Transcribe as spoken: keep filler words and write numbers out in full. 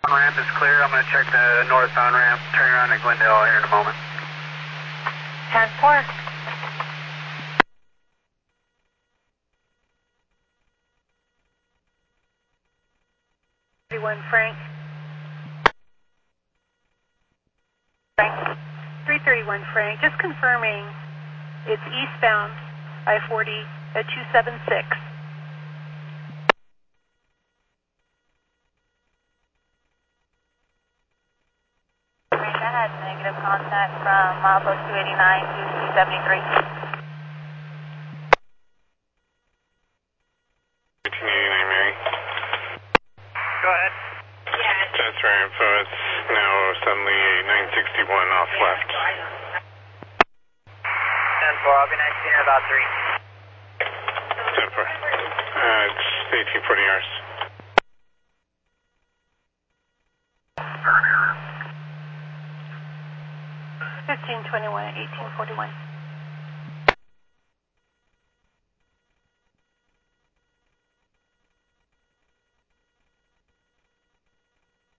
Ramp is clear. I'm going to check the northbound ramp. Turn around at Glendale here in a moment. ten four. thirty-one Frank. Frank. three thirty-one Frank. Just confirming it's eastbound I forty at two seven six. Frank, I had negative contact from milepost two eighty-nine to two seventy-three. eighteen eighty-nine, Mary. Go ahead. That's ramp, so it's now suddenly a nine sixty-one off left. ten four, I'll be next here in about three. ten four. Uh, it's eighteen forty hours. fifteen twenty-one at eighteen forty-one.